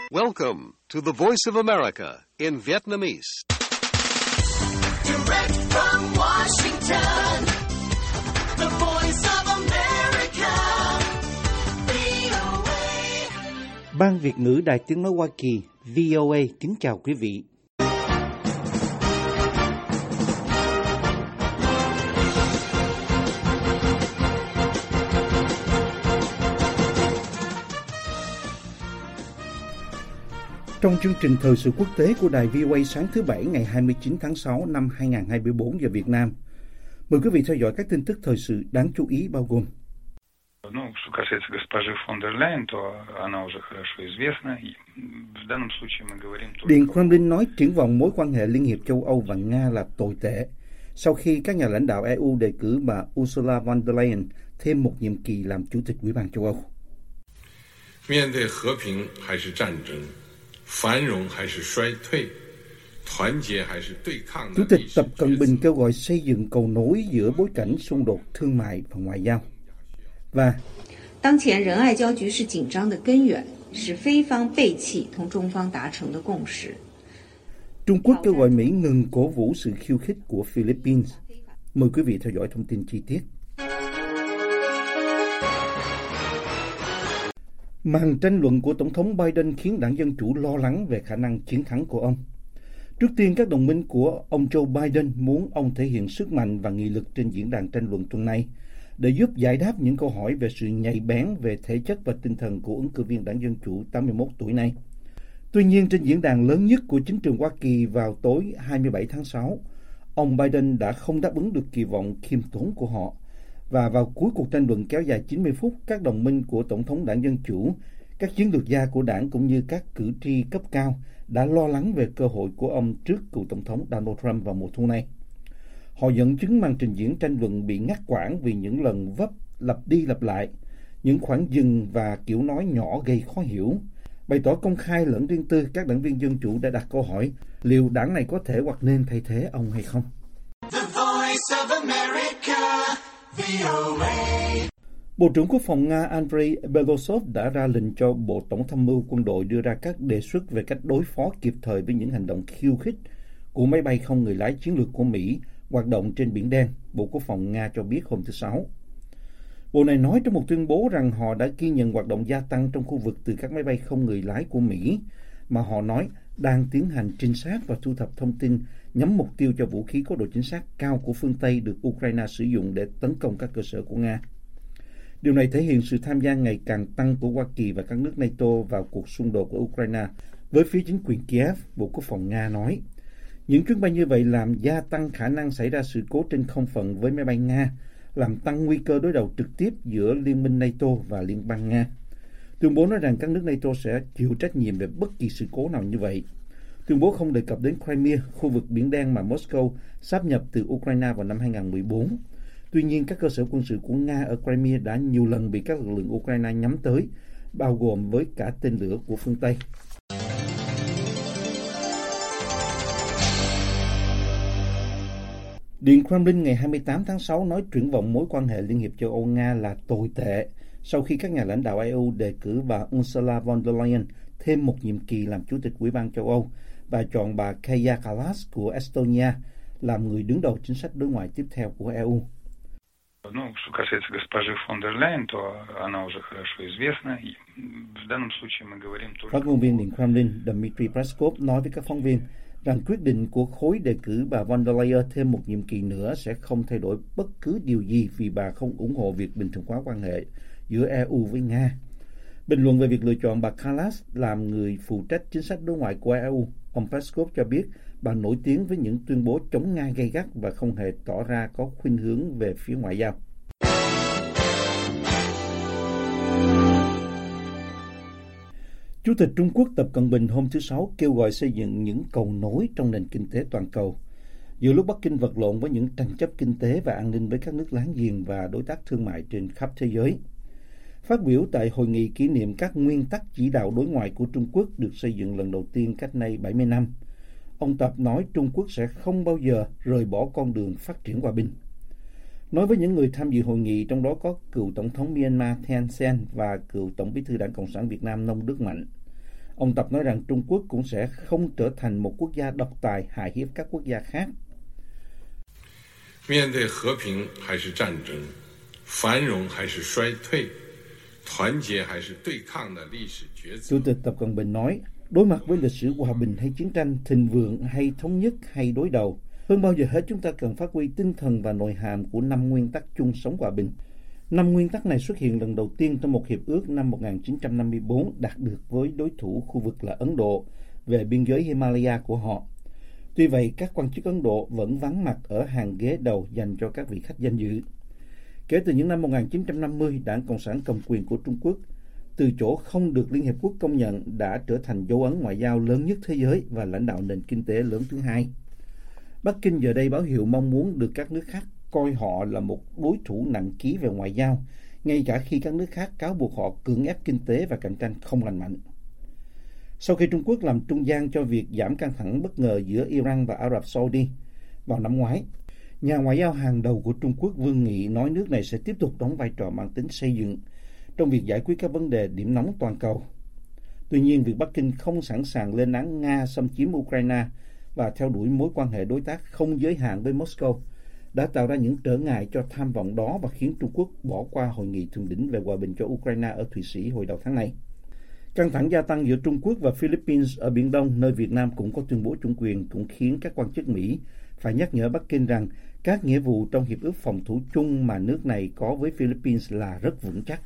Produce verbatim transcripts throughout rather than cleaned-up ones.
Welcome to the Voice of America in Vietnamese. Direct from Washington, the Voice of America, vê o a. Ban Việt ngữ Đài Tiếng nói Hoa Kỳ vê o a kính chào quý vị. Trong chương trình thời sự quốc tế của Đài vê o a sáng thứ Bảy ngày hai mươi chín tháng sáu năm hai nghìn không trăm hai mươi tư giờ Việt Nam, mời quý vị theo dõi các tin tức thời sự đáng chú ý bao gồm: Điện Kremlin nói triển vọng mối quan hệ Liên hiệp châu Âu và Nga là tồi tệ sau khi các nhà lãnh đạo e u đề cử bà Ursula von der Leyen thêm một nhiệm kỳ làm chủ tịch Ủy ban châu Âu. Chủ tịch Tập Cận Bình kêu gọi xây dựng cầu nối giữa bối cảnh xung đột thương mại và ngoại giao. Và 当前仁爱礁局势紧张的根源是非方背弃同中方达成的共识。 Trung Quốc kêu gọi Mỹ ngừng cổ vũ sự khiêu khích của Philippines. Mời quý vị theo dõi thông tin chi tiết. Màn tranh luận của Tổng thống Biden khiến đảng Dân Chủ lo lắng về khả năng chiến thắng của ông. Trước tiên, các đồng minh của ông Joe Biden muốn ông thể hiện sức mạnh và nghị lực trên diễn đàn tranh luận tuần này để giúp giải đáp những câu hỏi về sự nhạy bén về thể chất và tinh thần của ứng cử viên đảng Dân Chủ tám mươi mốt tuổi này. Tuy nhiên, trên diễn đàn lớn nhất của chính trường Hoa Kỳ vào tối hai mươi bảy tháng sáu, ông Biden đã không đáp ứng được kỳ vọng khiêm tốn của họ. Và vào cuối cuộc tranh luận kéo dài chín mươi phút, các đồng minh của Tổng thống đảng Dân Chủ, các chiến lược gia của đảng cũng như các cử tri cấp cao đã lo lắng về cơ hội của ông trước cựu Tổng thống Donald Trump vào mùa thu này. Họ dẫn chứng màn trình diễn tranh luận bị ngắt quãng vì những lần vấp lặp đi lặp lại, những khoảng dừng và kiểu nói nhỏ gây khó hiểu. Bày tỏ công khai lẫn riêng tư, các đảng viên Dân Chủ đã đặt câu hỏi liệu đảng này có thể hoặc nên thay thế ông hay không. The Voice of America, vê o a. Bộ trưởng Quốc phòng Nga Andrei Belosov đã ra lệnh cho Bộ Tổng tham mưu quân đội đưa ra các đề xuất về cách đối phó kịp thời với những hành động khiêu khích của máy bay không người lái chiến lược của Mỹ hoạt động trên Biển Đen, Bộ Quốc phòng Nga cho biết hôm thứ Sáu. Bộ này nói trong một tuyên bố rằng họ đã ghi nhận hoạt động gia tăng trong khu vực từ các máy bay không người lái của Mỹ, mà họ nói đang tiến hành trinh sát và thu thập thông tin nhắm mục tiêu cho vũ khí có độ chính xác cao của phương Tây được Ukraine sử dụng để tấn công các cơ sở của Nga. Điều này thể hiện sự tham gia ngày càng tăng của Hoa Kỳ và các nước NATO vào cuộc xung đột của Ukraine với phía chính quyền Kiev, Bộ Quốc phòng Nga nói. Những chuyến bay như vậy làm gia tăng khả năng xảy ra sự cố trên không phận với máy bay Nga, làm tăng nguy cơ đối đầu trực tiếp giữa Liên minh NATO và Liên bang Nga. Tuyên bố nói rằng các nước NATO sẽ chịu trách nhiệm về bất kỳ sự cố nào như vậy. Tuyên bố không đề cập đến Crimea, khu vực Biển Đen mà Moscow sáp nhập từ Ukraine vào năm hai nghìn không trăm mười bốn. Tuy nhiên, các cơ sở quân sự của Nga ở Crimea đã nhiều lần bị các lực lượng Ukraine nhắm tới, bao gồm với cả tên lửa của phương Tây. Điện Kremlin ngày hai mươi tám tháng sáu nói triển vọng mối quan hệ Liên hiệp châu Âu Nga là tồi tệ sau khi các nhà lãnh đạo e u đề cử bà Ursula von der Leyen thêm một nhiệm kỳ làm chủ tịch Ủy ban châu Âu và chọn bà Kaja Kallas của Estonia làm người đứng đầu chính sách đối ngoại tiếp theo của e u. Phát ngôn viên Điện Kremlin Dmitry Peskov nói với các phóng viên rằng quyết định của khối đề cử bà von der Leyen thêm một nhiệm kỳ nữa sẽ không thay đổi bất cứ điều gì vì bà không ủng hộ việc bình thường hóa quan hệ giữa e u với Nga. Bình luận về việc lựa chọn bà Kallas làm người phụ trách chính sách đối ngoại của e u, ông Peskov cho biết bà nổi tiếng với những tuyên bố chống Nga gay gắt và không hề tỏ ra có khuynh hướng về phía ngoại giao. Chủ tịch Trung Quốc Tập Cận Bình hôm thứ Sáu kêu gọi xây dựng những cầu nối trong nền kinh tế toàn cầu, giữa lúc Bắc Kinh vật lộn với những tranh chấp kinh tế và an ninh với các nước láng giềng và đối tác thương mại trên khắp thế giới. Phát biểu tại hội nghị kỷ niệm các nguyên tắc chỉ đạo đối ngoại của Trung Quốc được xây dựng lần đầu tiên cách nay bảy mươi năm, ông Tập nói Trung Quốc sẽ không bao giờ rời bỏ con đường phát triển hòa bình. Nói với những người tham dự hội nghị, trong đó có cựu Tổng thống Myanmar Thein Sein và cựu Tổng bí thư Đảng Cộng sản Việt Nam Nông Đức Mạnh, Ông Tập nói rằng Trung Quốc cũng sẽ không trở thành một quốc gia độc tài hại hiếp các quốc gia khác. 面对和平还是战争，繁荣还是衰退，团结还是对抗的历史抉择。 Chủ tịch Tập Cận Bình nói, đối mặt với lịch sử hòa bình hay chiến tranh, thịnh vượng hay thống nhất hay đối đầu, hơn bao giờ hết chúng ta cần phát huy tinh thần và nội hàm của năm nguyên tắc chung sống hòa bình. Năm nguyên tắc này xuất hiện lần đầu tiên trong một hiệp ước năm một nghìn chín trăm năm mươi tư đạt được với đối thủ khu vực là Ấn Độ về biên giới Himalaya của họ. Tuy vậy, các quan chức Ấn Độ vẫn vắng mặt ở hàng ghế đầu dành cho các vị khách danh dự. Kể từ những năm một nghìn chín trăm năm mươi, Đảng Cộng sản cầm quyền của Trung Quốc, từ chỗ không được Liên Hiệp Quốc công nhận, đã trở thành dấu ấn ngoại giao lớn nhất thế giới và lãnh đạo nền kinh tế lớn thứ hai. Bắc Kinh giờ đây báo hiệu mong muốn được các nước khác coi họ là một đối thủ nặng ký về ngoại giao, ngay cả khi các nước khác cáo buộc họ cưỡng ép kinh tế và cạnh tranh không lành mạnh. Sau khi Trung Quốc làm trung gian cho việc giảm căng thẳng bất ngờ giữa Iran và Ả Rập Saudi vào năm ngoái, nhà ngoại giao hàng đầu của Trung Quốc Vương Nghị nói nước này sẽ tiếp tục đóng vai trò mang tính xây dựng trong việc giải quyết các vấn đề điểm nóng toàn cầu. Tuy nhiên, việc Bắc Kinh không sẵn sàng lên án Nga xâm chiếm Ukraine và theo đuổi mối quan hệ đối tác không giới hạn với Moscow đã tạo ra những trở ngại cho tham vọng đó và khiến Trung Quốc bỏ qua hội nghị thượng đỉnh về hòa bình cho Ukraine ở Thụy Sĩ hồi đầu tháng này. Căng thẳng gia tăng giữa Trung Quốc và Philippines ở Biển Đông, nơi Việt Nam cũng có tuyên bố chủ quyền, cũng khiến các quan chức Mỹ phải nhắc nhở Bắc Kinh rằng các nghĩa vụ trong hiệp ước phòng thủ chung mà nước này có với Philippines là rất vững chắc.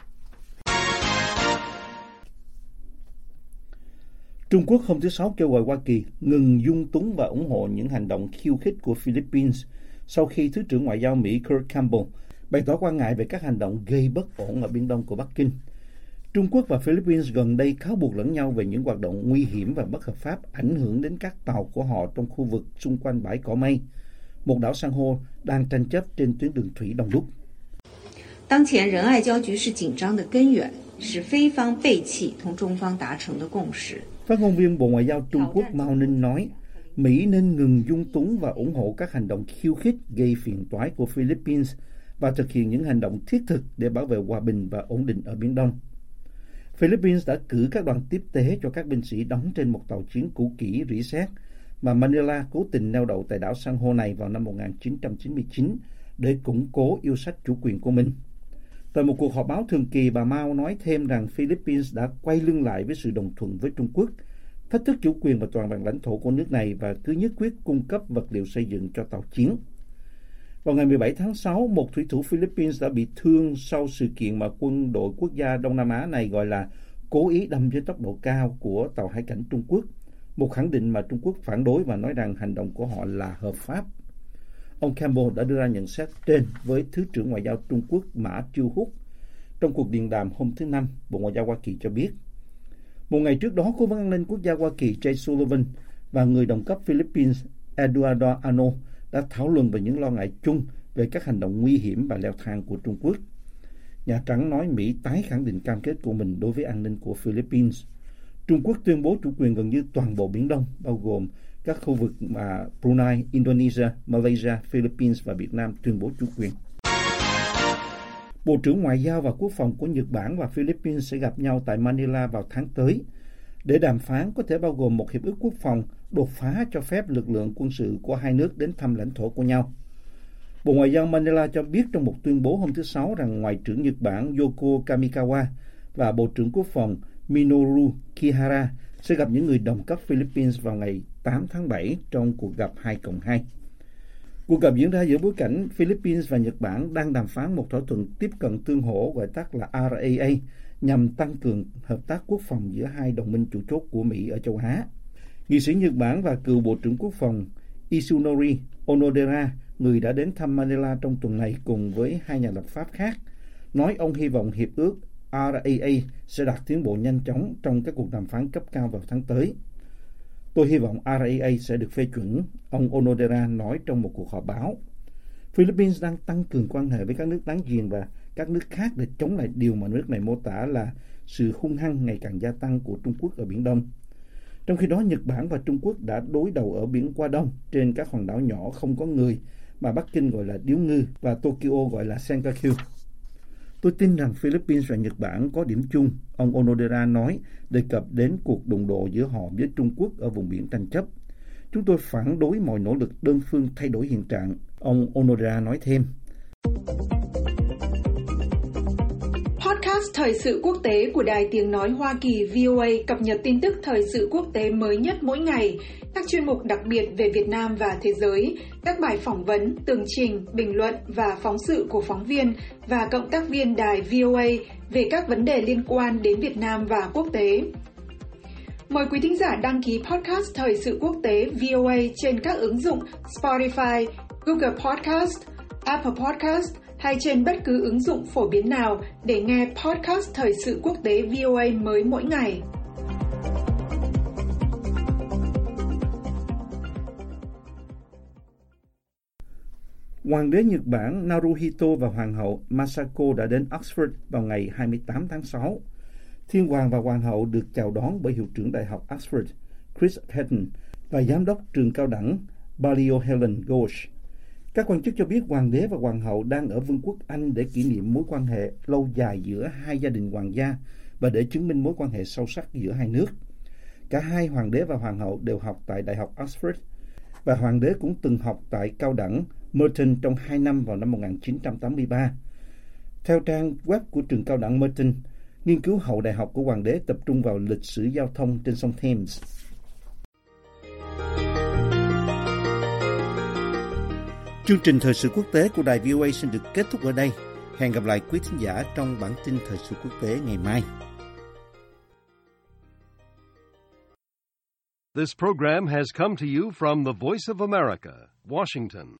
Trung Quốc hôm thứ Sáu kêu gọi Hoa Kỳ ngừng dung túng và ủng hộ những hành động khiêu khích của Philippines sau khi Thứ trưởng Ngoại giao Mỹ Kurt Campbell bày tỏ quan ngại về các hành động gây bất ổn ở Biển Đông của Bắc Kinh. Trung Quốc và Philippines gần đây cáo buộc lẫn nhau về những hoạt động nguy hiểm và bất hợp pháp ảnh hưởng đến các tàu của họ trong khu vực xung quanh bãi cỏ mây, một đảo san hô đang tranh chấp trên tuyến đường thủy đông đúc. 当前仁爱礁局势紧张的根源是非方背弃同中方达成的共识。 Phát ngôn viên Bộ Ngoại giao Trung Quốc Mao Ninh nói, Mỹ nên ngừng dung túng và ủng hộ các hành động khiêu khích gây phiền toái của Philippines và thực hiện những hành động thiết thực để bảo vệ hòa bình và ổn định ở Biển Đông. Philippines đã cử các đoàn tiếp tế cho các binh sĩ đóng trên một tàu chiến cũ kỹ rỉ sét mà Manila cố tình neo đậu tại đảo san hô này vào năm một nghìn chín trăm chín mươi chín để củng cố yêu sách chủ quyền của mình. Tại một cuộc họp báo thường kỳ, bà Mao nói thêm rằng Philippines đã quay lưng lại với sự đồng thuận với Trung Quốc, thách thức chủ quyền và toàn vẹn lãnh thổ của nước này và cứ nhất quyết cung cấp vật liệu xây dựng cho tàu chiến. Vào ngày mười bảy tháng sáu, một thủy thủ Philippines đã bị thương sau sự kiện mà quân đội quốc gia Đông Nam Á này gọi là cố ý đâm với tốc độ cao của tàu hải cảnh Trung Quốc, một khẳng định mà Trung Quốc phản đối và nói rằng hành động của họ là hợp pháp. Ông Campbell đã đưa ra nhận xét trên với Thứ trưởng Ngoại giao Trung Quốc Mã Chiêu Húc trong cuộc điện đàm hôm thứ Năm. Bộ Ngoại giao Hoa Kỳ cho biết, một ngày trước đó, Cố vấn An ninh Quốc gia Hoa Kỳ Jay Sullivan và người đồng cấp Philippines Eduardo Ano đã thảo luận về những lo ngại chung về các hành động nguy hiểm và leo thang của Trung Quốc. Nhà Trắng nói Mỹ tái khẳng định cam kết của mình đối với an ninh của Philippines. Trung Quốc tuyên bố chủ quyền gần như toàn bộ Biển Đông, bao gồm các khu vực mà Brunei, Indonesia, Malaysia, Philippines và Việt Nam tuyên bố chủ quyền. Bộ trưởng Ngoại giao và Quốc phòng của Nhật Bản và Philippines sẽ gặp nhau tại Manila vào tháng tới để đàm phán có thể bao gồm một hiệp ước quốc phòng đột phá cho phép lực lượng quân sự của hai nước đến thăm lãnh thổ của nhau. Bộ Ngoại giao Manila cho biết trong một tuyên bố hôm thứ Sáu rằng Ngoại trưởng Nhật Bản Yoko Kamikawa và Bộ trưởng Quốc phòng Minoru Kihara sẽ gặp những người đồng cấp Philippines vào ngày tám tháng bảy trong cuộc gặp hai cộng hai. Cuộc gặp diễn ra giữa bối cảnh Philippines và Nhật Bản đang đàm phán một thỏa thuận tiếp cận tương hỗ gọi tắt là R A A nhằm tăng cường hợp tác quốc phòng giữa hai đồng minh chủ chốt của Mỹ ở châu Á. Nghị sĩ Nhật Bản và cựu Bộ trưởng Quốc phòng Isunori Onodera, người đã đến thăm Manila trong tuần này cùng với hai nhà lập pháp khác, nói ông hy vọng hiệp ước R A A sẽ đạt tiến bộ nhanh chóng trong các cuộc đàm phán cấp cao vào tháng tới. Tôi hy vọng R A A sẽ được phê chuẩn, ông Onodera nói trong một cuộc họp báo. Philippines đang tăng cường quan hệ với các nước láng giềng và các nước khác để chống lại điều mà nước này mô tả là sự hung hăng ngày càng gia tăng của Trung Quốc ở Biển Đông. Trong khi đó, Nhật Bản và Trung Quốc đã đối đầu ở Biển Qua Đông trên các hòn đảo nhỏ không có người mà Bắc Kinh gọi là Điếu Ngư và Tokyo gọi là Senkaku. Tôi tin rằng Philippines và Nhật Bản có điểm chung, ông Onodera nói, đề cập đến cuộc đụng độ giữa họ với Trung Quốc ở vùng biển tranh chấp. Chúng tôi phản đối mọi nỗ lực đơn phương thay đổi hiện trạng, ông Onodera nói thêm. Podcast Thời sự quốc tế của Đài Tiếng Nói Hoa Kỳ vê o a cập nhật tin tức thời sự quốc tế mới nhất mỗi ngày, các chuyên mục đặc biệt về Việt Nam và thế giới, các bài phỏng vấn, tường trình, bình luận và phóng sự của phóng viên và cộng tác viên đài vê o a về các vấn đề liên quan đến Việt Nam và quốc tế. Mời quý thính giả đăng ký podcast Thời sự quốc tế vê o a trên các ứng dụng Spotify, Google Podcast, Apple Podcast hay trên bất cứ ứng dụng phổ biến nào để nghe podcast Thời sự quốc tế vê o a mới mỗi ngày. Hoàng đế Nhật Bản Naruhito và Hoàng hậu Masako đã đến Oxford vào ngày hai mươi tám tháng sáu. Thiên hoàng và hoàng hậu được chào đón bởi hiệu trưởng Đại học Oxford Chris Patten và giám đốc trường cao đẳng Balliol Helen Ghosh. Các quan chức cho biết hoàng đế và hoàng hậu đang ở Vương quốc Anh để kỷ niệm mối quan hệ lâu dài giữa hai gia đình hoàng gia và để chứng minh mối quan hệ sâu sắc giữa hai nước. Cả hai hoàng đế và hoàng hậu đều học tại Đại học Oxford và hoàng đế cũng từng học tại cao đẳng Merton trong hai năm vào năm một nghìn chín trăm tám mươi ba. Theo trang web của trường cao đẳng Merton, nghiên cứu hậu đại học của hoàng đế tập trung vào lịch sử giao thông trên sông Thames. Chương trình thời sự quốc tế của đài vê o a xin được kết thúc ở đây. Hẹn gặp lại quý thính giả trong bản tin thời sự quốc tế ngày mai. This program has come to you from the Voice of America, Washington.